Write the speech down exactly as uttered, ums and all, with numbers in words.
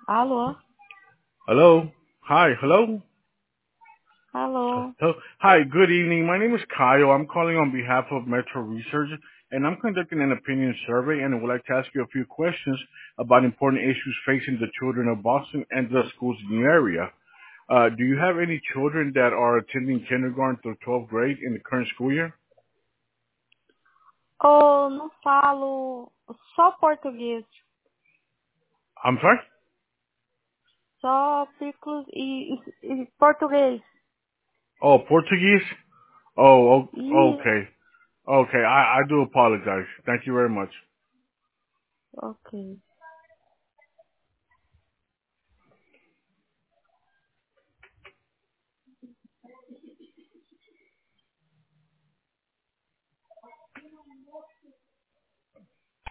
Alô? Hello? Hi, hello? Alô? Hello? Hi, good evening. My name is Kyle. I'm calling on behalf of Metro Research, and I'm conducting an opinion survey, and I would like to ask you a few questions about important issues facing the children of Boston and the schools in the area. Uh, do you have any children that are attending kindergarten through twelfth grade in the current school year? Oh, não falo só português, I'm sorry? só ciclos e, e, e português. Oh, Portuguese? Oh, o- E, okay. Okay, I, I do apologize. Thank you very much. ok.